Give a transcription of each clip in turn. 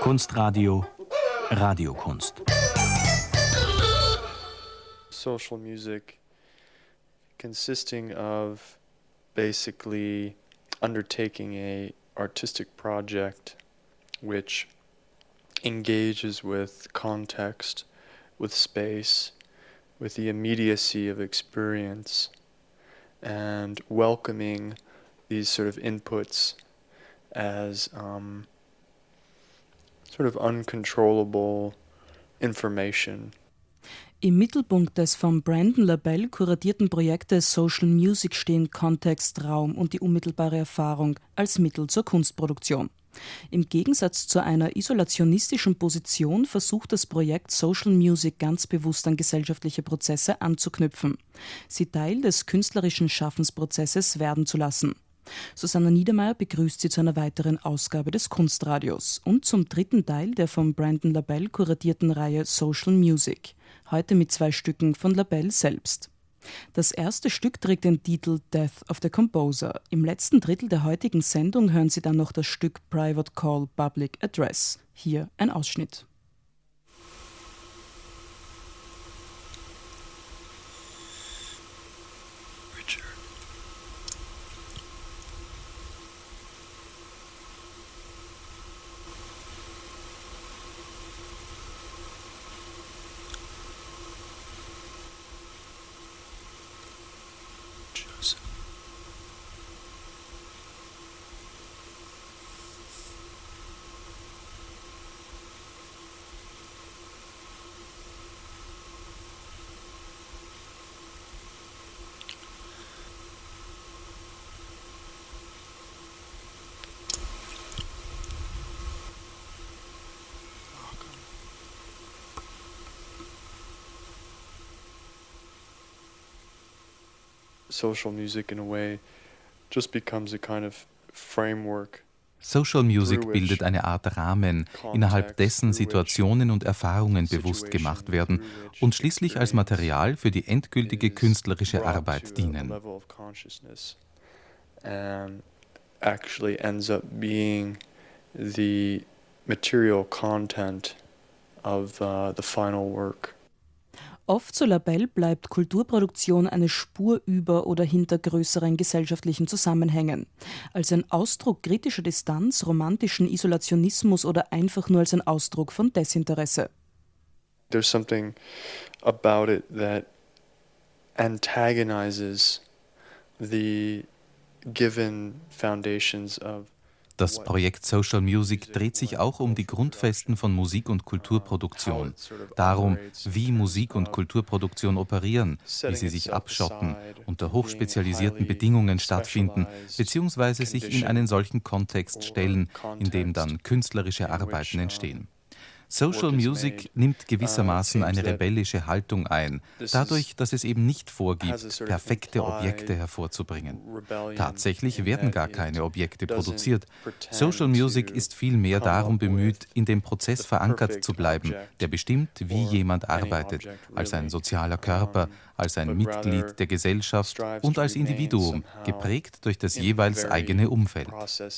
Kunstradio Radiokunst. Social music consisting of basically undertaking a artistic project which engages with context, with space, with the immediacy of experience, and welcoming these sort of inputs as sort of uncontrollable information. Im Mittelpunkt des von Brandon LaBelle kuratierten Projektes Social Music stehen Kontext, Raum und die unmittelbare Erfahrung als Mittel zur Kunstproduktion. Im Gegensatz zu einer isolationistischen Position versucht das Projekt Social Music ganz bewusst an gesellschaftliche Prozesse anzuknüpfen, sie Teil des künstlerischen Schaffensprozesses werden zu lassen. Susanna Niedermeyer begrüßt Sie zu einer weiteren Ausgabe des Kunstradios und zum dritten Teil der von Brandon LaBelle kuratierten Reihe Social Music. Heute mit 2 Stücken von LaBelle selbst. Das erste Stück trägt den Titel Death of the Composer. Im letzten Drittel der heutigen Sendung hören Sie dann noch das Stück Private Call Public Address. Hier ein Ausschnitt. Social music in a way just becomes a kind of framework. Social Music bildet eine Art Rahmen, innerhalb dessen Situationen und Erfahrungen bewusst gemacht werden und schließlich als Material für die endgültige künstlerische Arbeit dienen. And actually ends up being the material content of the final work. Oft, so LaBelle, bleibt Kulturproduktion eine Spur über oder hinter größeren gesellschaftlichen Zusammenhängen. Als ein Ausdruck kritischer Distanz, romantischen Isolationismus oder einfach nur als ein Ausdruck von Desinteresse. There's something about it that antagonizes the given foundations of. Das Projekt Social Music dreht sich auch um die Grundfesten von Musik- und Kulturproduktion, darum, wie Musik- und Kulturproduktion operieren, wie sie sich abschotten, unter hochspezialisierten Bedingungen stattfinden, beziehungsweise sich in einen solchen Kontext stellen, in dem dann künstlerische Arbeiten entstehen. Social Music nimmt gewissermaßen eine rebellische Haltung ein, dadurch, dass es eben nicht vorgibt, perfekte Objekte hervorzubringen. Tatsächlich werden gar keine Objekte produziert. Social Music ist vielmehr darum bemüht, in dem Prozess verankert zu bleiben, der bestimmt, wie jemand arbeitet, als ein sozialer Körper, als ein Mitglied der Gesellschaft und als Individuum, geprägt durch das jeweils eigene Umfeld.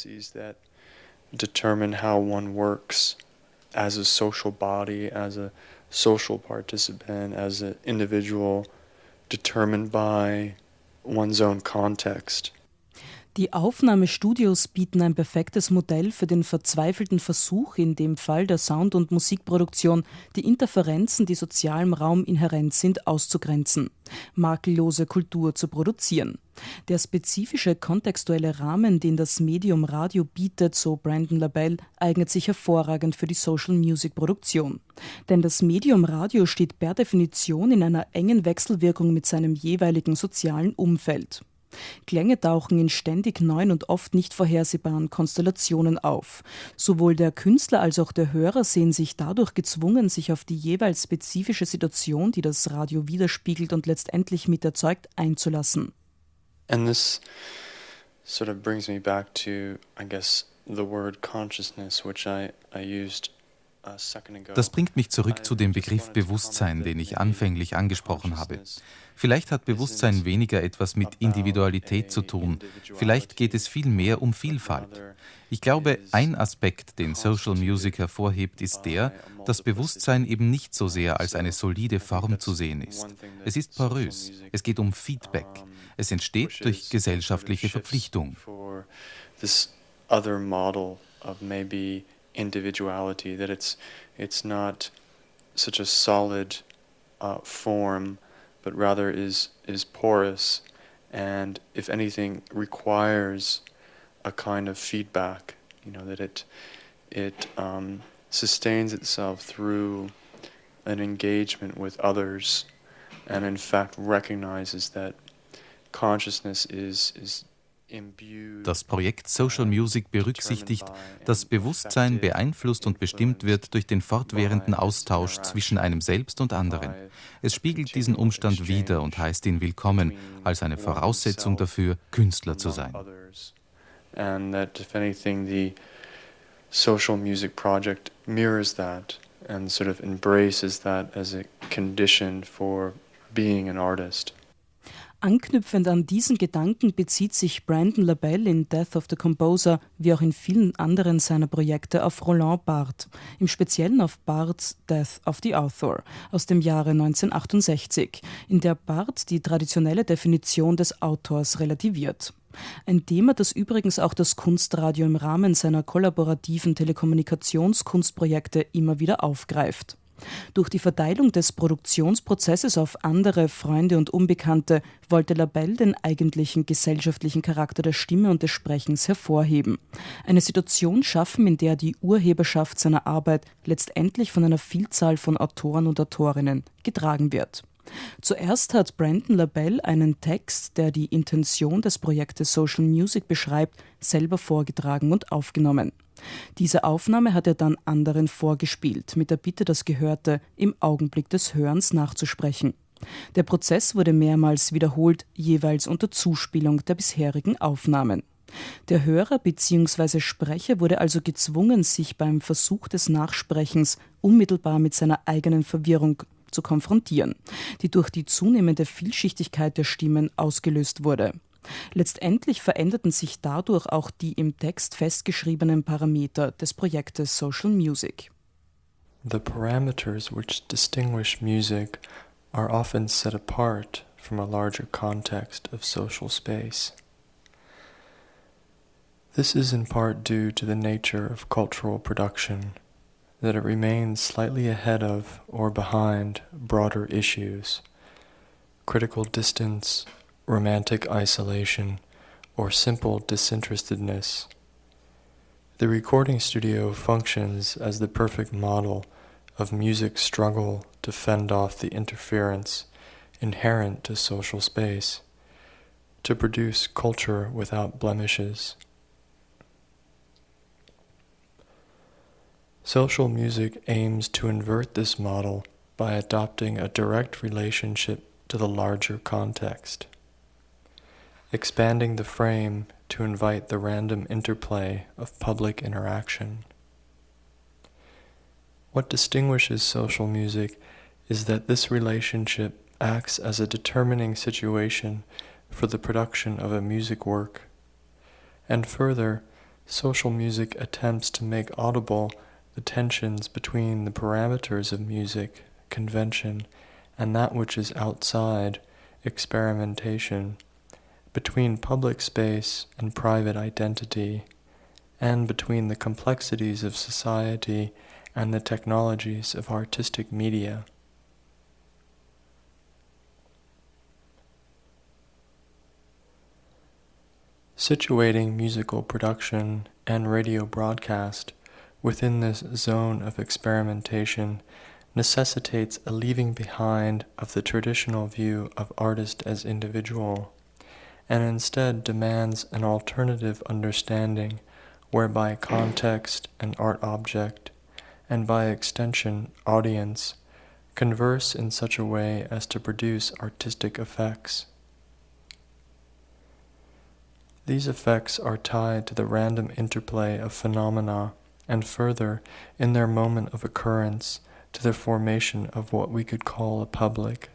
As a social body, as a social participant, as an individual, determined by one's own context. Die Aufnahmestudios bieten ein perfektes Modell für den verzweifelten Versuch, in dem Fall der Sound- und Musikproduktion, die Interferenzen, die sozialem Raum inhärent sind, auszugrenzen, makellose Kultur zu produzieren. Der spezifische kontextuelle Rahmen, den das Medium Radio bietet, so Brandon LaBelle, eignet sich hervorragend für die Social-Music-Produktion. Denn das Medium Radio steht per Definition in einer engen Wechselwirkung mit seinem jeweiligen sozialen Umfeld. Klänge tauchen in ständig neuen und oft nicht vorhersehbaren Konstellationen auf. Sowohl der Künstler als auch der Hörer sehen sich dadurch gezwungen, sich auf die jeweils spezifische Situation, die das Radio widerspiegelt und letztendlich mit erzeugt, einzulassen. And this sort of brings me back to, I guess, the word consciousness, which I used Das bringt mich zurück zu dem Begriff Bewusstsein, den ich anfänglich angesprochen habe. Vielleicht hat Bewusstsein weniger etwas mit Individualität zu tun, vielleicht geht es viel mehr um Vielfalt. Ich glaube, ein Aspekt, den Social Music hervorhebt, ist der, dass Bewusstsein eben nicht so sehr als eine solide Form zu sehen ist. Es ist porös, es geht um Feedback, es entsteht durch gesellschaftliche Verpflichtung. This other model of maybe individuality, that it's not such a solid form, but rather is porous, and if anything requires a kind of feedback, that it sustains itself through an engagement with others, and in fact recognizes that consciousness is Das Projekt Social Music berücksichtigt, dass Bewusstsein beeinflusst und bestimmt wird durch den fortwährenden Austausch zwischen einem selbst und anderen. Es spiegelt diesen Umstand wider und heißt ihn willkommen, als eine Voraussetzung dafür, Künstler zu sein. And that, if anything, the Social Music Project mirrors that and sort of embraces that as a condition for being an artist. Anknüpfend an diesen Gedanken bezieht sich Brandon LaBelle in Death of the Composer wie auch in vielen anderen seiner Projekte auf Roland Barthes, im Speziellen auf Barthes' Death of the Author aus dem Jahre 1968, in der Barthes die traditionelle Definition des Autors relativiert. Ein Thema, das übrigens auch das Kunstradio im Rahmen seiner kollaborativen Telekommunikationskunstprojekte immer wieder aufgreift. Durch die Verteilung des Produktionsprozesses auf andere Freunde und Unbekannte wollte LaBelle den eigentlichen gesellschaftlichen Charakter der Stimme und des Sprechens hervorheben. Eine Situation schaffen, in der die Urheberschaft seiner Arbeit letztendlich von einer Vielzahl von Autoren und Autorinnen getragen wird. Zuerst hat Brandon LaBelle einen Text, der die Intention des Projektes Social Music beschreibt, selber vorgetragen und aufgenommen. Diese Aufnahme hat er dann anderen vorgespielt, mit der Bitte, das Gehörte im Augenblick des Hörens nachzusprechen. Der Prozess wurde mehrmals wiederholt, jeweils unter Zuspielung der bisherigen Aufnahmen. Der Hörer bzw. Sprecher wurde also gezwungen, sich beim Versuch des Nachsprechens unmittelbar mit seiner eigenen Verwirrung zu konfrontieren, die durch die zunehmende Vielschichtigkeit der Stimmen ausgelöst wurde. Letztendlich veränderten sich dadurch auch die im Text festgeschriebenen Parameter des Projektes Social Music. The parameters which distinguish music are often set apart from a larger context of social space. This is in part due to the nature of cultural production, that it remains slightly ahead of or behind broader issues, critical distance, romantic isolation, or simple disinterestedness. The recording studio functions as the perfect model of music's struggle to fend off the interference inherent to social space, to produce culture without blemishes. Social music aims to invert this model by adopting a direct relationship to the larger context, expanding the frame to invite the random interplay of public interaction. What distinguishes social music is that this relationship acts as a determining situation for the production of a music work, and further, social music attempts to make audible the tensions between the parameters of music, convention, and that which is outside, experimentation, between public space and private identity, and between the complexities of society and the technologies of artistic media. Situating musical production and radio broadcast within this zone of experimentation necessitates a leaving behind of the traditional view of artist as individual, and instead demands an alternative understanding whereby context and art object, and by extension audience, converse in such a way as to produce artistic effects. These effects are tied to the random interplay of phenomena and further, in their moment of occurrence, to the formation of what we could call a public.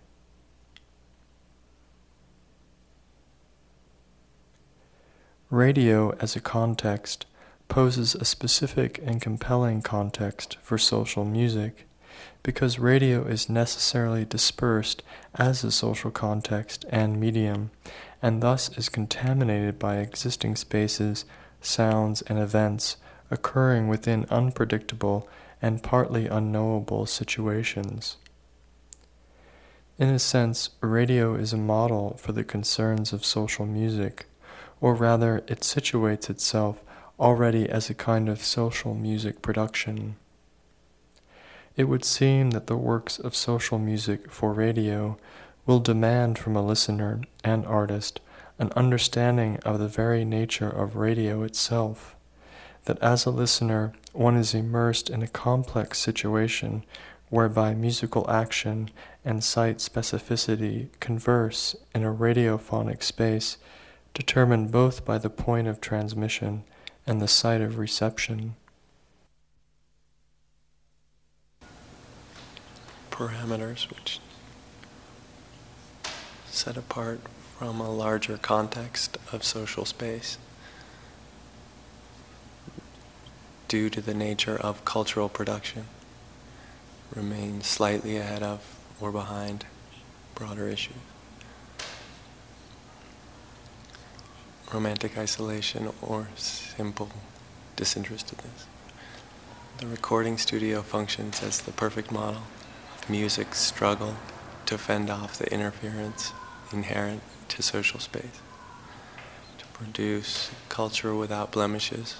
Radio as a context poses a specific and compelling context for social music, because radio is necessarily dispersed as a social context and medium, and thus is contaminated by existing spaces, sounds, and events occurring within unpredictable and partly unknowable situations. In a sense, radio is a model for the concerns of social music, or rather, it situates itself already as a kind of social music production. It would seem that the works of social music for radio will demand from a listener and artist an understanding of the very nature of radio itself, that as a listener one is immersed in a complex situation whereby musical action and site specificity converse in a radiophonic space determined both by the point of transmission and the site of reception. Parameters which set apart from a larger context of social space due to the nature of cultural production remain slightly ahead of or behind broader issues. Romantic isolation or simple disinterestedness. The recording studio functions as the perfect model of music's struggle to fend off the interference inherent to social space, to produce culture without blemishes.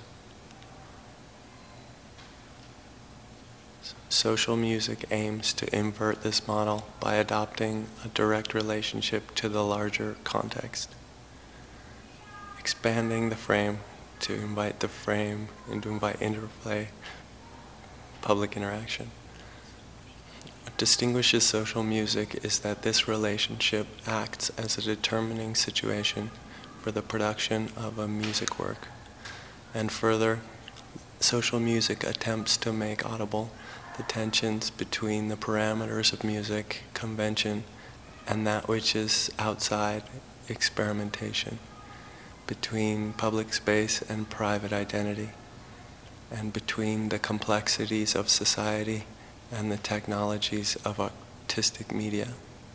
Social music aims to invert this model by adopting a direct relationship to the larger context, expanding the frame to invite the frame and to invite interplay, public interaction. What distinguishes social music is that this relationship acts as a determining situation for the production of a music work. And further, social music attempts to make audible the tensions between the parameters of music, convention, and that which is outside experimentation, between public space and private identity, and between the complexities of society and the technologies of artistic media.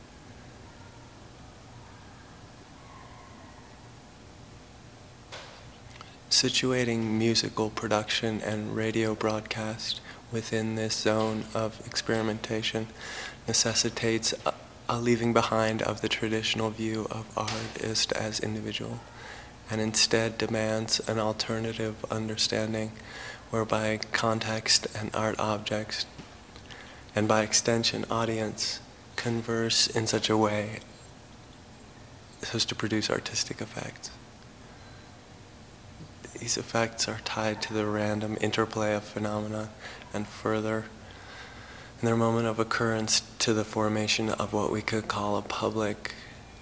Situating musical production and radio broadcast within this zone of experimentation necessitates a leaving behind of the traditional view of artist as individual, and instead demands an alternative understanding whereby context and art objects, and by extension audience, converse in such a way as to produce artistic effects. These effects are tied to the random interplay of phenomena, and further, in their moment of occurrence, to the formation of what we could call a public.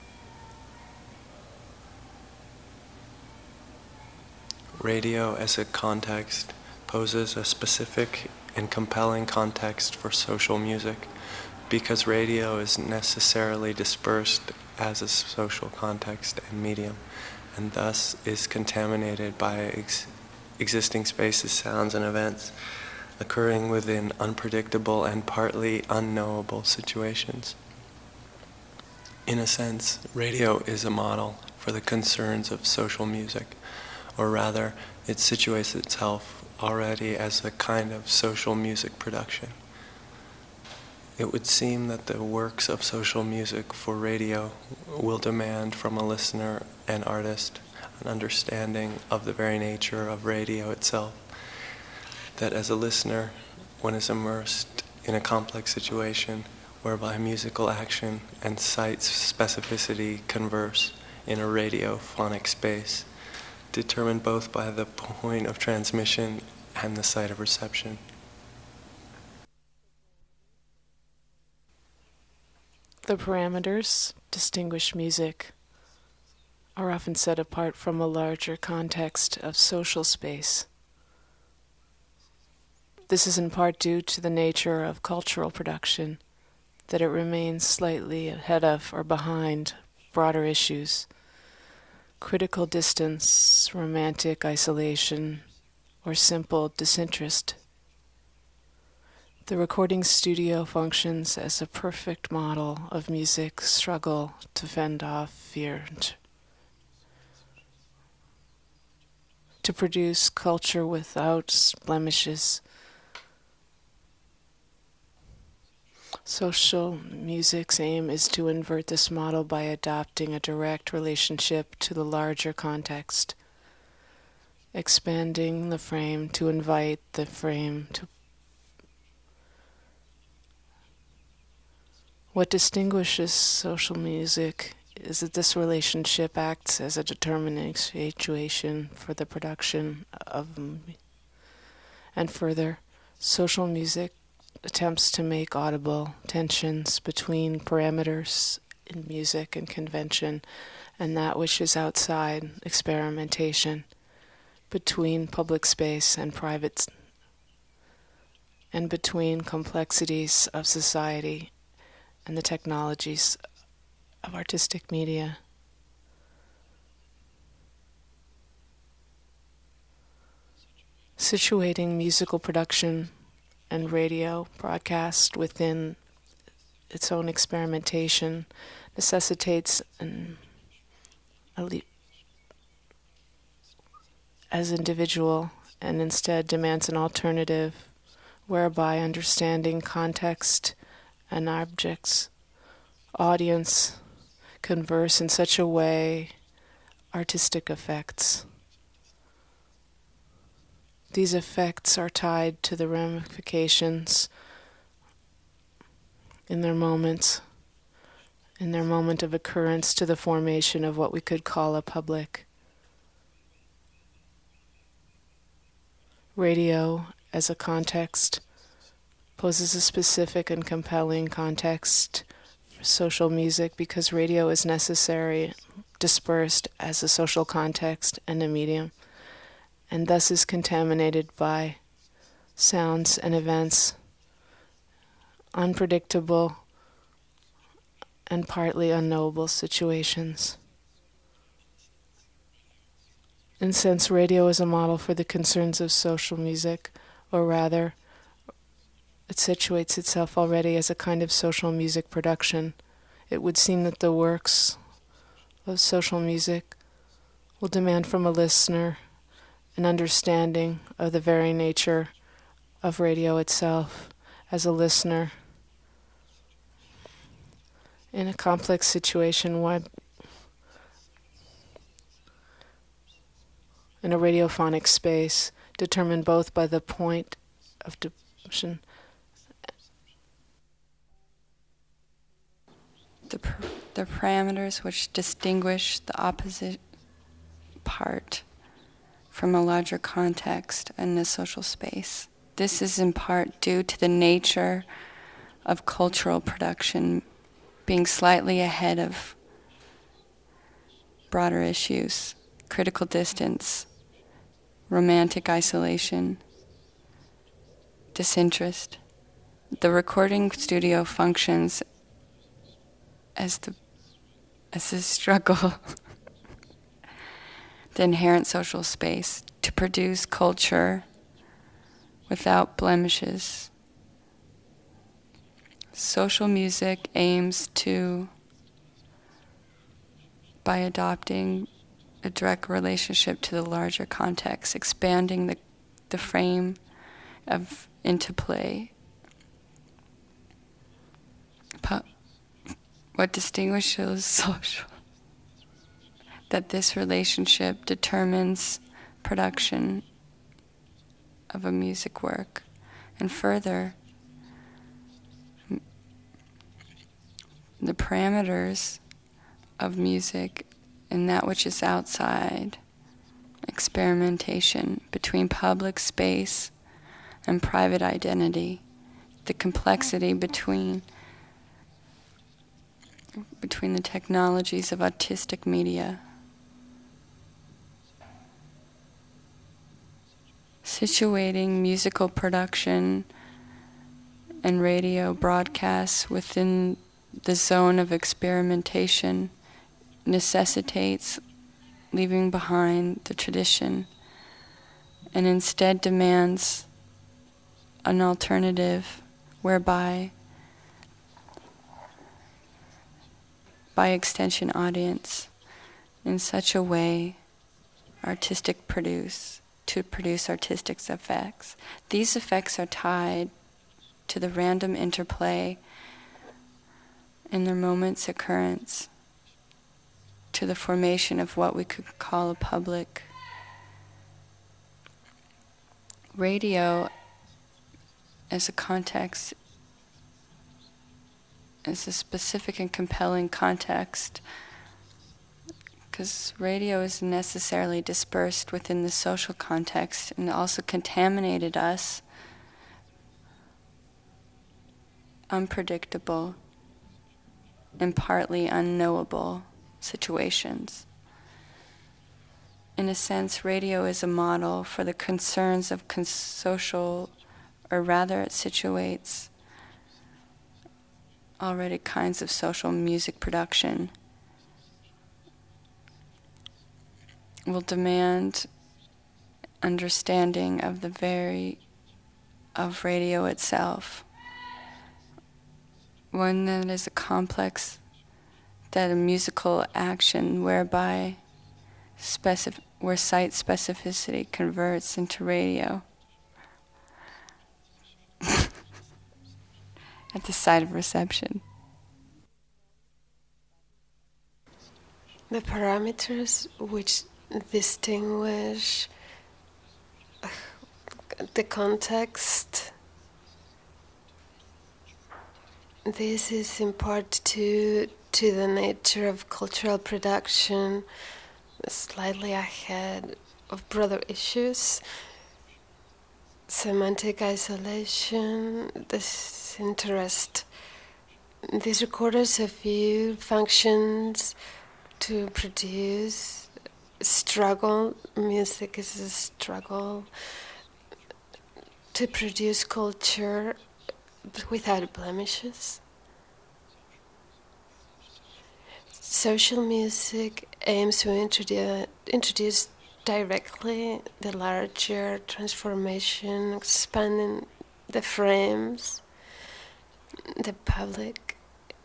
Radio as a context poses a specific and compelling context for social music, because radio is necessarily dispersed as a social context and medium, and thus is contaminated by existing spaces, sounds, and events occurring within unpredictable and partly unknowable situations. In a sense, radio is a model for the concerns of social music, or rather, it situates itself already as a kind of social music production. It would seem that the works of social music for radio will demand from a listener and artist an understanding of the very nature of radio itself, that as a listener, one is immersed in a complex situation whereby musical action and site specificity converse in a radiophonic space, determined both by the point of transmission and the site of reception. The parameters distinguish music are often set apart from a larger context of social space. This is in part due to the nature of cultural production, that it remains slightly ahead of or behind broader issues. Critical distance, romantic isolation, or simple disinterest. The recording studio functions as a perfect model of music's struggle to fend off fear, to produce culture without blemishes. Social music's aim is to invert this model by adopting a direct relationship to the larger context, expanding the frame to invite the frame to. What distinguishes social music is that this relationship acts as a determining situation for the production of, and further, social music attempts to make audible tensions between parameters in music and convention and that which is outside experimentation, between public space and private, and between complexities of society and the technologies of artistic media. Situating musical production and radio broadcast within its own experimentation necessitates as individual and instead demands an alternative whereby understanding context and objects, audience, converse in such a way artistic effects. These effects are tied to the ramifications in their moment of occurrence to the formation of what we could call a public. Radio as a context poses a specific and compelling context for social music because radio is necessary, dispersed as a social context and a medium, and thus is contaminated by sounds and events, unpredictable and partly unknowable situations. In sense, radio is a model for the concerns of social music, or rather, it situates itself already as a kind of social music production. It would seem that the works of social music will demand from a listener an understanding of the very nature of radio itself as a listener in a complex situation, in a radiophonic space, determined both by the point of devotion. The parameters which distinguish the opposite part from a larger context in the social space. This is in part due to the nature of cultural production being slightly ahead of broader issues, critical distance, romantic isolation, disinterest. The recording studio functions as the struggle, the inherent social space to produce culture without blemishes. Social music aims to, by adopting a direct relationship to the larger context, expanding the frame of interplay. What distinguishes social, that this relationship determines production of a music work, and further, the parameters of music and that which is outside, experimentation between public space and private identity, the complexity between the technologies of artistic media. situating musical production and radio broadcasts within the zone of experimentation necessitates leaving behind the tradition and instead demands an alternative whereby, by extension audience, in such a way to produce artistic effects. These effects are tied to the random interplay in their moment's occurrence, to the formation of what we could call a public. Radio as a context, as a specific and compelling context, because radio is necessarily dispersed within the social context and also contaminated us, unpredictable and partly unknowable situations. In a sense, radio is a model for the concerns of social, or rather it situates already kinds of social music production. Will demand understanding of of radio itself. One that is a complex, that a musical action whereby where site specificity converts into radio at the site of reception. The parameters which distinguish the context, this is in part to the nature of cultural production, slightly ahead of broader issues, semantic isolation, disinterest. These recorders of view functions to produce struggle. Music is a struggle to produce culture without blemishes. Social music aims to introduce directly the larger transformation, expanding the frames, the public.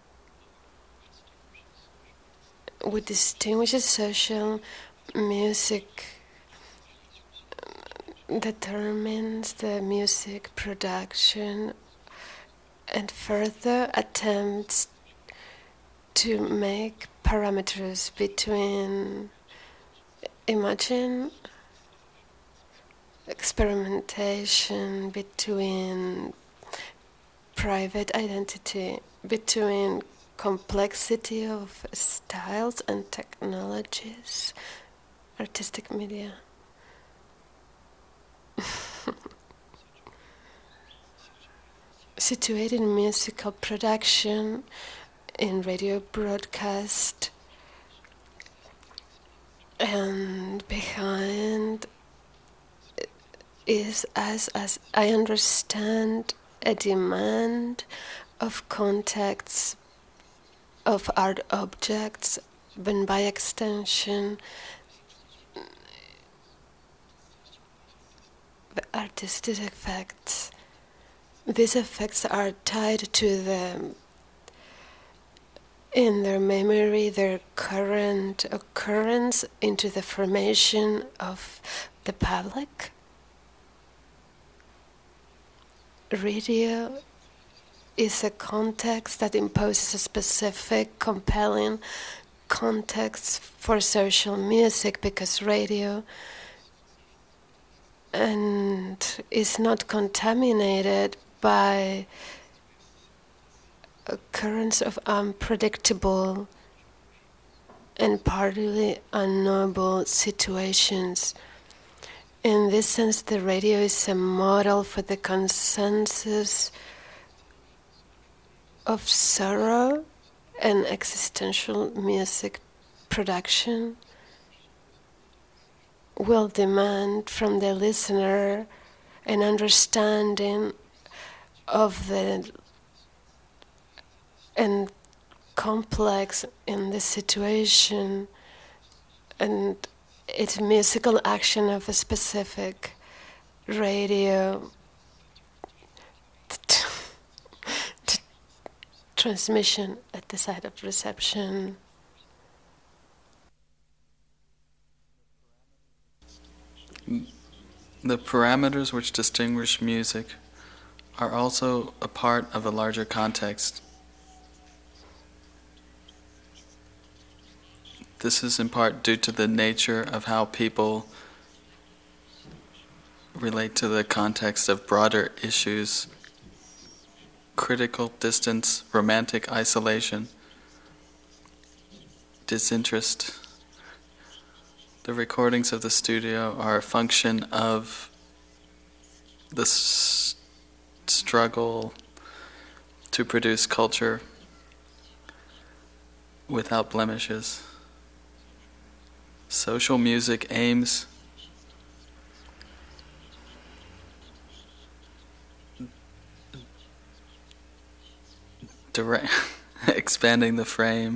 What distinguishes social music determines the music production and further attempts to make parameters between experimentation, between private identity, between complexity of styles and technologies, artistic media. Situated in musical production, in radio broadcast, and behind is, as I understand, a demand of contacts of art objects, and by extension the artistic effects. These effects are tied to them in their memory, their current occurrence into the formation of the public. Radio is a context that imposes a specific, compelling context for social music, because radio and is not contaminated by occurrence of unpredictable and partly unknowable situations. In this sense, the radio is a model for the consensus of sorrow and existential music production. will demand from the listener an understanding of the and complex in the situation and its musical action of a specific radio transmission at the site of reception. The parameters which distinguish music are also a part of a larger context. This is in part due to the nature of how people relate to the context of broader issues: critical distance, romantic isolation, disinterest. The recordings of the studio are a function of the struggle to produce culture without blemishes. Social music aims expanding the frame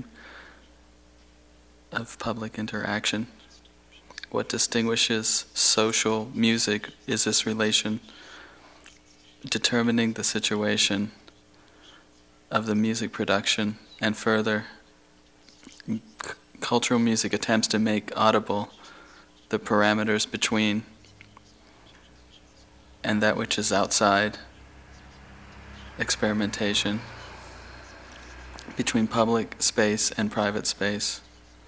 of public interaction. What distinguishes social music is this relation determining the situation of the music production, and further, cultural music attempts to make audible the parameters between and that which is outside experimentation, between public space and private space,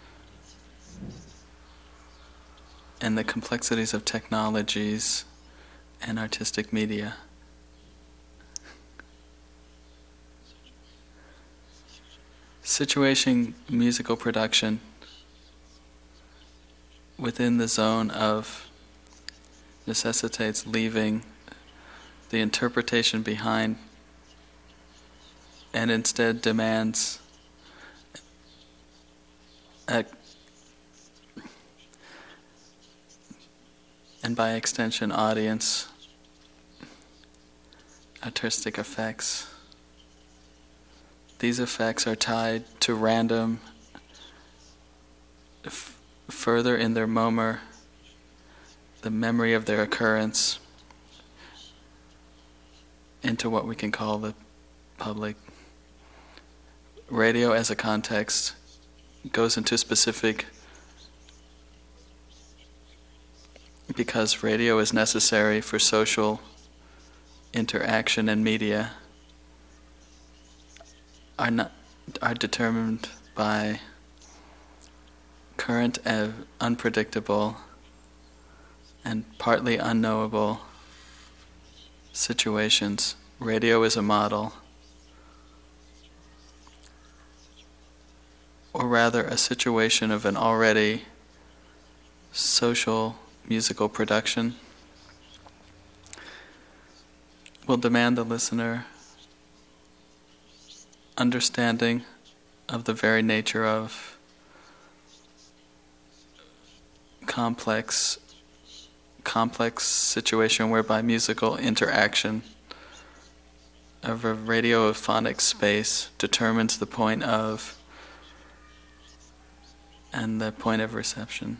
and the complexities of technologies and artistic media. Situation musical production within the zone of necessitates leaving the interpretation behind and instead demands and by extension audience artistic effects. These effects are tied to random, further in their moment, the memory of their occurrence, into what we can call the public. Radio as a context goes into specific because radio is necessary for social interaction, and media are determined by current and unpredictable and partly unknowable situations. Radio is a model, or rather a situation of an already social musical production, will demand the listener understanding of the very nature of complex situation whereby musical interaction of a radiophonic space determines the point of and the point of reception.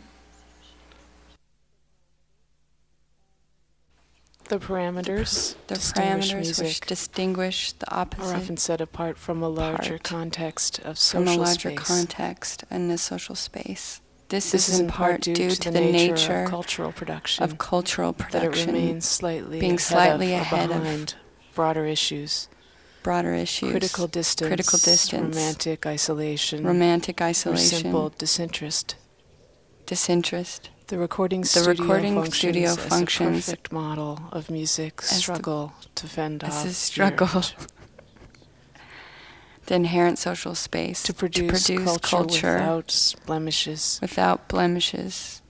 The parameters which distinguish the opposite are often set apart from a larger context of social from a larger space. context in the social space. This is in part due to the nature of cultural production, that it remains being slightly ahead of broader issues, critical distance, romantic isolation, or simple disinterest. The recording studio functions as a perfect model of music's struggle to fend off the inherent social space, to produce culture without blemishes.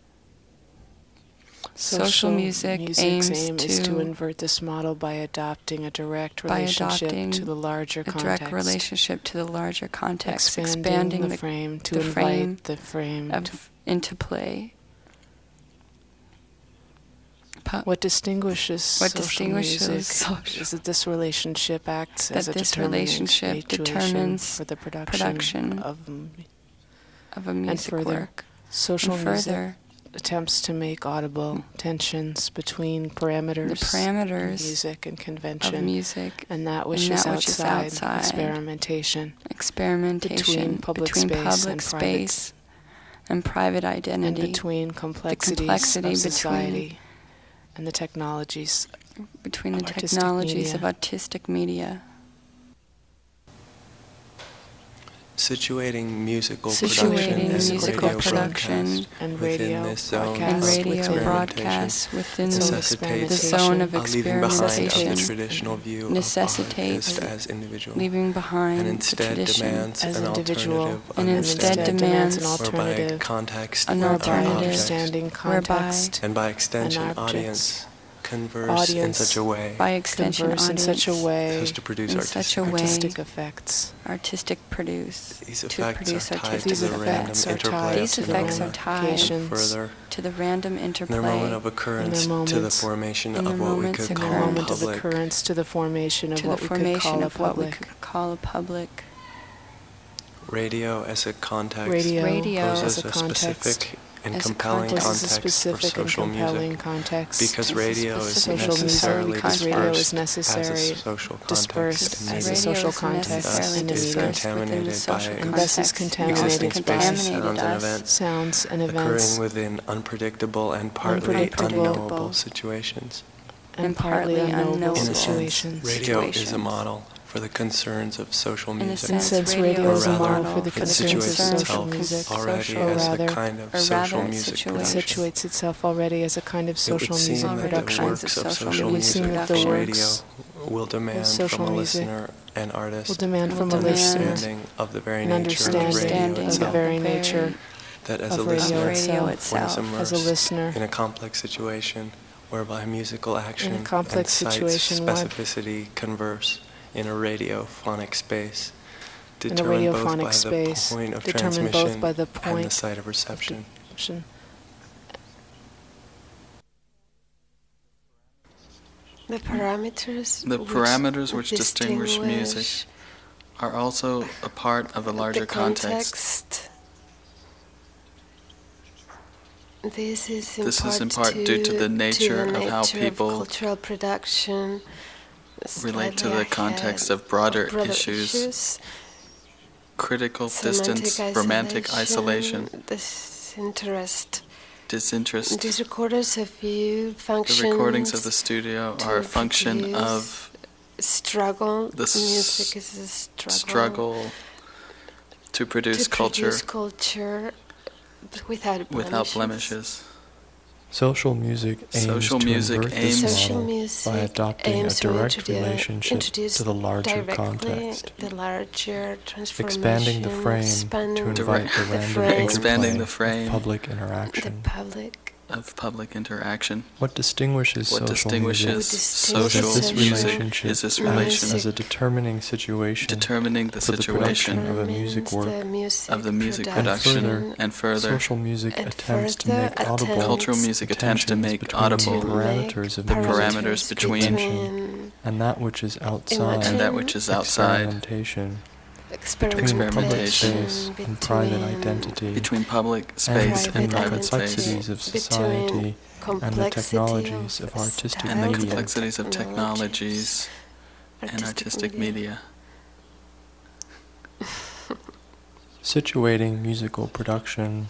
Social music's aim is to invert this model by adopting a direct relationship to the larger context, expanding the frame to invite the frame into play, What distinguishes social music is that this relationship acts as a determining situation for the production of a music work. Social music attempts to make audible tensions between parameters of music and convention, and that which is outside experimentation between public space and private identity, and between complexities of society and the technologies of artistic media. Situating musical production and radio broadcasts within the zone of experimentation necessitates leaving behind and instead the tradition demands as an individual alternative, whereby context and understanding context and by extension audience converse in such a way as to produce artistic effects. These effects are tied further to the random interplay in their moment of occurrence to the formation of what we could call a public. Radio as a context poses a specific and compelling context for social music, because radio is necessarily dispersed as a social context and is contaminated by existing sounds and events occurring within unpredictable and partly unknowable situations. Radio is a model for the concerns of social music, or rather, it situates itself already as a kind of social music production. It would seem that the works of social music radio will demand from a listener and artist an understanding of the very nature that as a listener, one is immersed in a complex situation whereby musical action and site specificity converse in a radiophonic space, determined both by the point and the site of reception. The parameters which distinguish music are also a part of a larger context. This is in part due to the nature of how people cultural production relate to the context of broader issues, critical distance, romantic isolation, disinterest. These recordings of you the recordings of the studio are a function of struggle. The music is a struggle to produce culture without blemishes. Social music aims to invert this model by adopting a direct relationship to the larger context, expanding the frame to invite the random interplay of public interaction. What distinguishes social music is that this relationship acts as a determining situation for the production of a music work, of the music production, and further, social music attempts to make audible cultural music attempts to make audible the parameters between and that which is outside experimentation and private identity, between public space and private space, complexities of society and the technologies of artistic media, and the complexities of technologies and artistic media. Situating musical production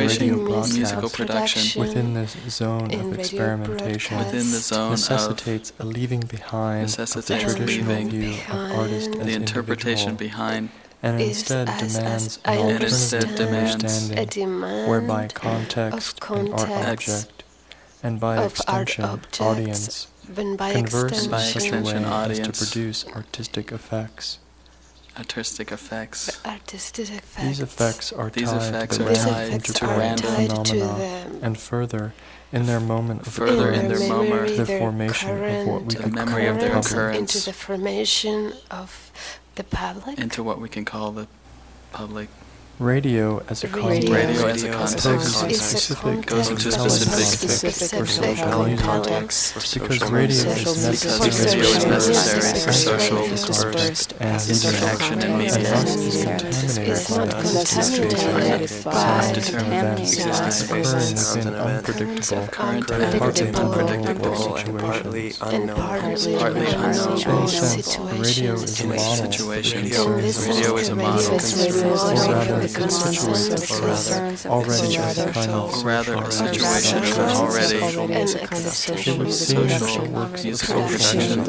within this zone of experimentation necessitates a leaving behind of the traditional view of artist as the interpretation behind, and instead demands an alternative understanding whereby context and art object, and by extension audience, converse in such a way as to produce artistic effects. These effects are tied to random phenomena, and further, in their moment of occurrence, the formation of what we could call into the formation of the public, into what we can call the public, Radio as a context goes into specific for social context because radio is necessary for social dispersed interaction and media. Is not contaminated by existing unpredictable, unpredictable, and partly unknown situations. Radio is a model. Radio is a model. Rather a situation already social musical production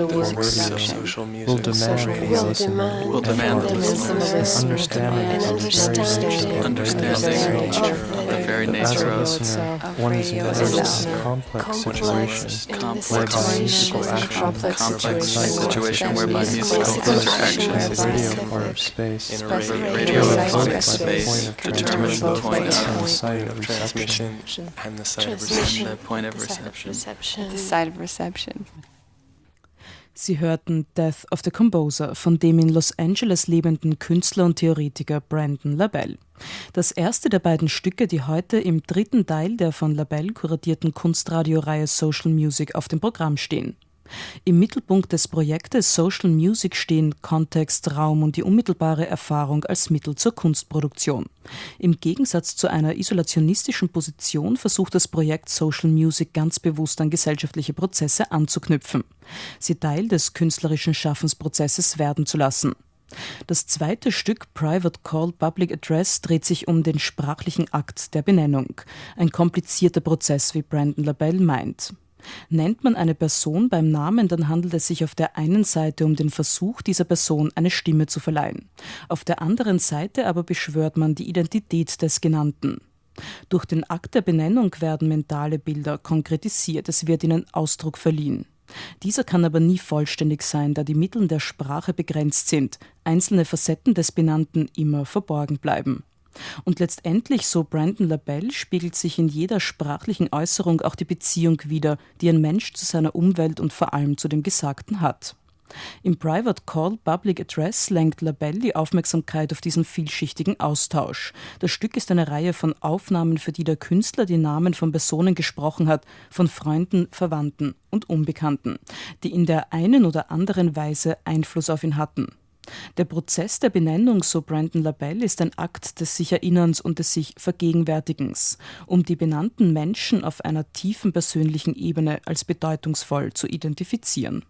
will demand the listener understanding of the very nature of one is immersed in a complex situation whereby musical interaction radio part of space radio of space determines the point of transmission and the point of reception. The side of reception. Sie hörten Death of the Composer von dem in Los Angeles lebenden Künstler und Theoretiker Brandon LaBelle. Das erste der beiden Stücke, die heute im dritten Teil der von LaBelle kuratierten Kunstradioreihe Social Music auf dem Programm stehen. Im Mittelpunkt des Projektes Social Music stehen Kontext, Raum und die unmittelbare Erfahrung als Mittel zur Kunstproduktion. Im Gegensatz zu einer isolationistischen Position versucht das Projekt Social Music ganz bewusst an gesellschaftliche Prozesse anzuknüpfen, sie Teil des künstlerischen Schaffensprozesses werden zu lassen. Das zweite Stück Private Call Public Address dreht sich um den sprachlichen Akt der Benennung, ein komplizierter Prozess, wie Brandon LaBelle meint. Nennt man eine Person beim Namen, dann handelt es sich auf der einen Seite um den Versuch, dieser Person eine Stimme zu verleihen. Auf der anderen Seite aber beschwört man die Identität des Genannten. Durch den Akt der Benennung werden mentale Bilder konkretisiert, es wird ihnen Ausdruck verliehen. Dieser kann aber nie vollständig sein, da die Mittel der Sprache begrenzt sind, einzelne Facetten des Benannten immer verborgen bleiben. Und letztendlich, so Brandon LaBelle, spiegelt sich in jeder sprachlichen Äußerung auch die Beziehung wider, die ein Mensch zu seiner Umwelt und vor allem zu dem Gesagten hat. Im Private Call Public Address lenkt LaBelle die Aufmerksamkeit auf diesen vielschichtigen Austausch. Das Stück ist eine Reihe von Aufnahmen, für die der Künstler die Namen von Personen gesprochen hat, von Freunden, Verwandten und Unbekannten, die in der einen oder anderen Weise Einfluss auf ihn hatten. Der Prozess der Benennung, so Brandon LaBelle, ist ein Akt des sich Erinnerns und des sich Vergegenwärtigens, um die benannten Menschen auf einer tiefen persönlichen Ebene als bedeutungsvoll zu identifizieren.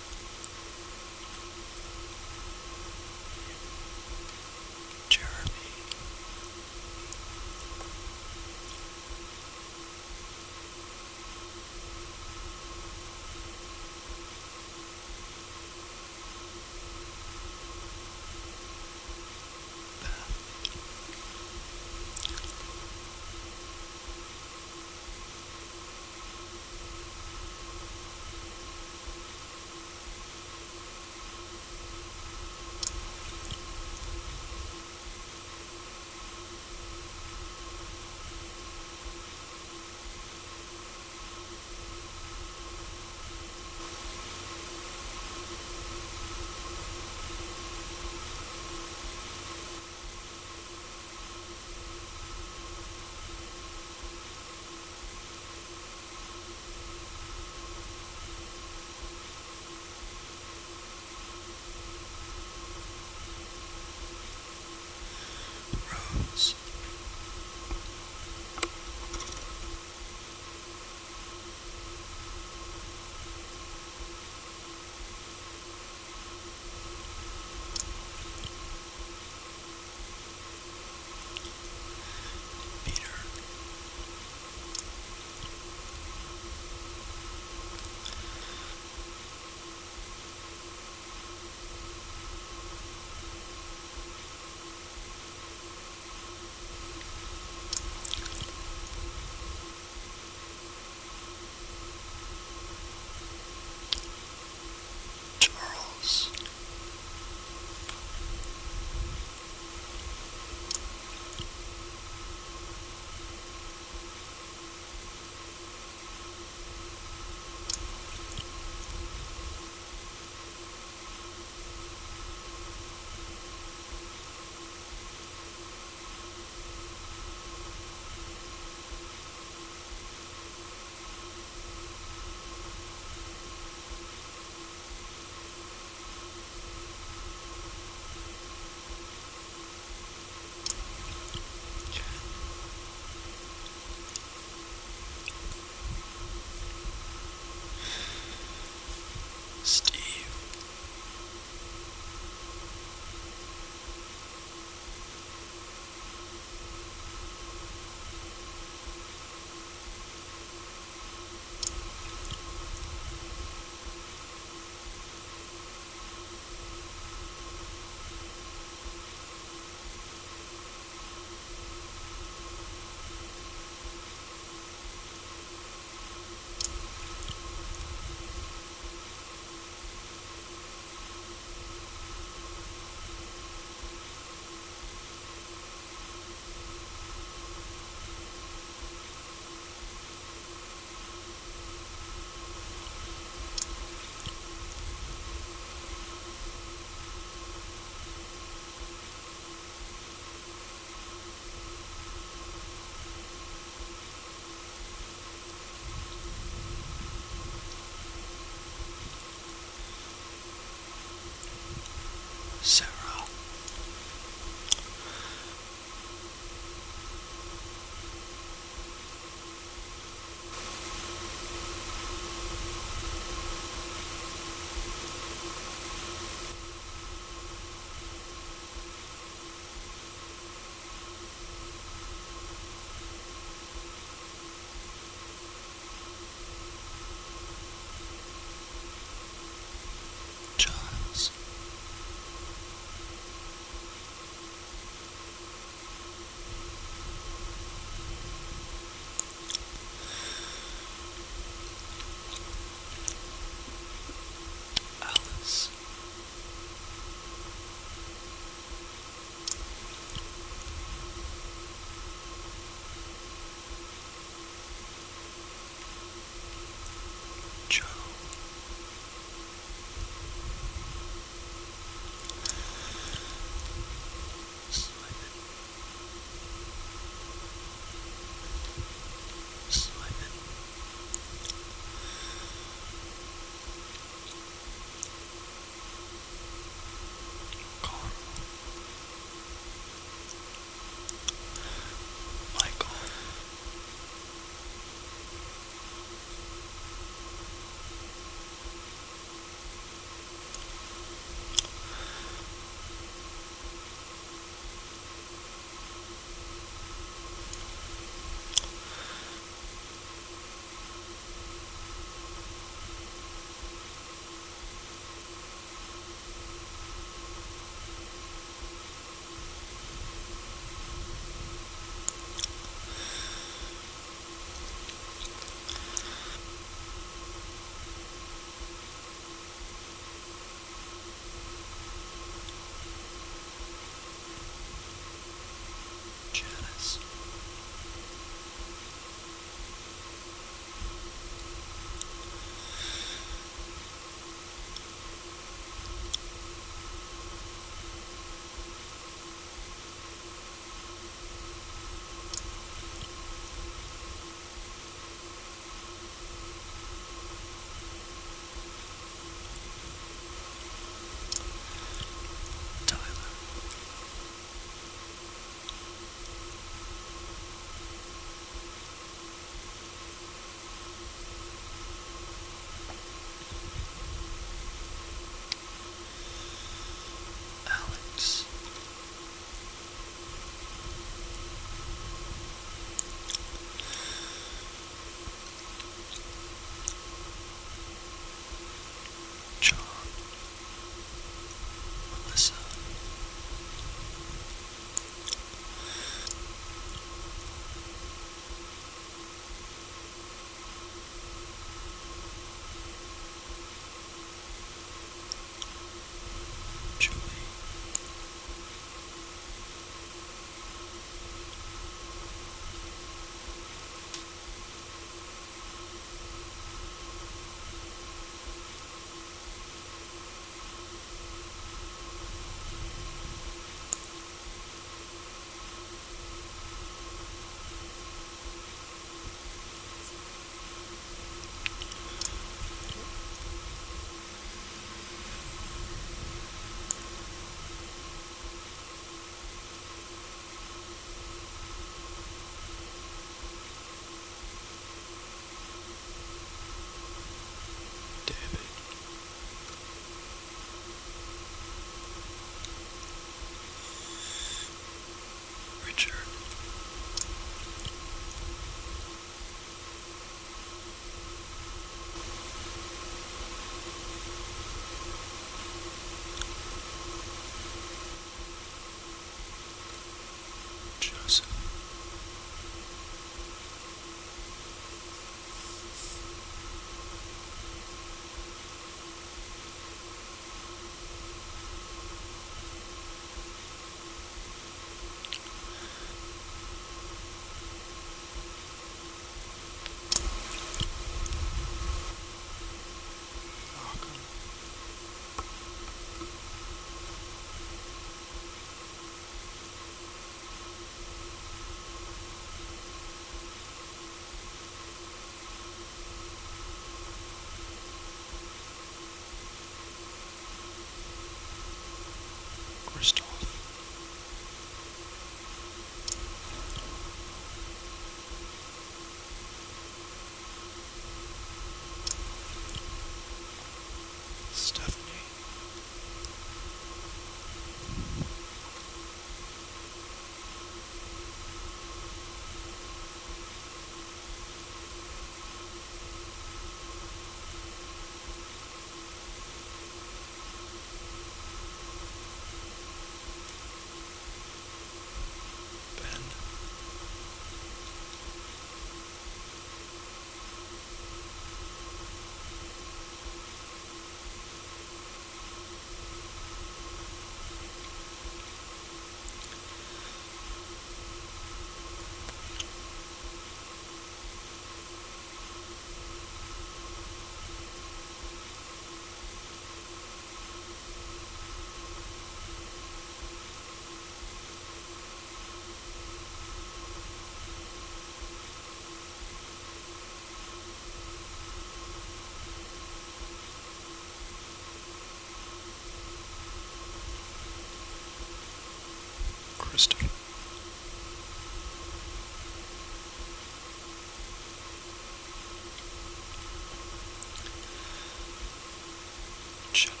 Jennifer.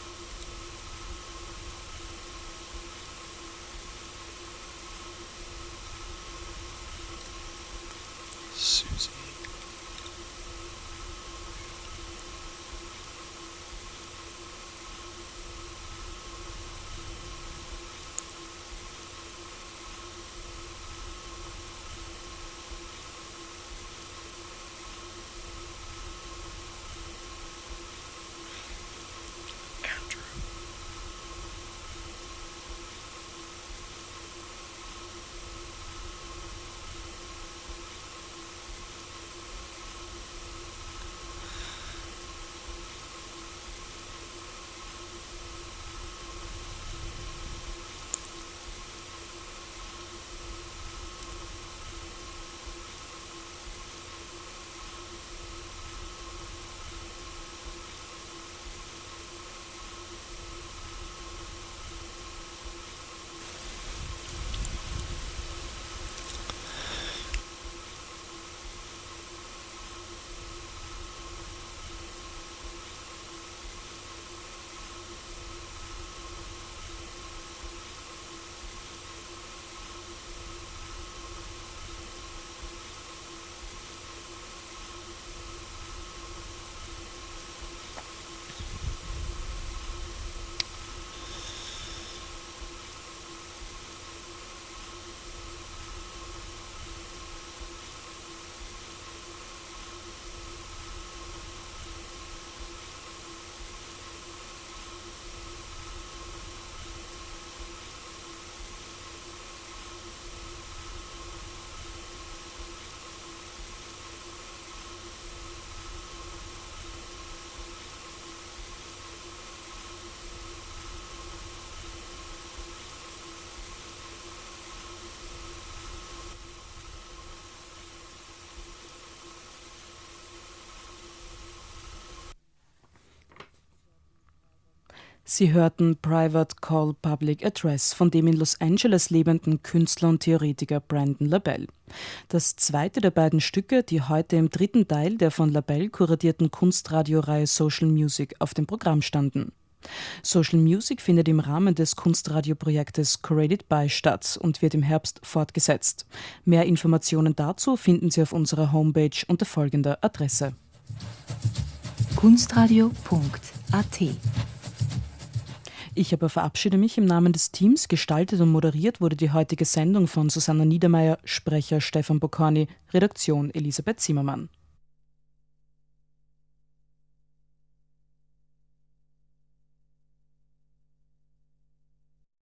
Susie. Andrew. Sie hörten Private Call Public Address von dem in Los Angeles lebenden Künstler und Theoretiker Brandon LaBelle. Das zweite der beiden Stücke, die heute im dritten Teil der von LaBelle kuratierten Kunstradioreihe Social Music auf dem Programm standen. Social Music findet im Rahmen des Kunstradioprojektes Curated by statt und wird im Herbst fortgesetzt. Mehr Informationen dazu finden Sie auf unserer Homepage unter folgender Adresse: kunstradio.at. Ich aber verabschiede mich im Namen des Teams. Gestaltet und moderiert wurde die heutige Sendung von Susanna Niedermeyer, Sprecher Stefan Bocconi, Redaktion Elisabeth Zimmermann.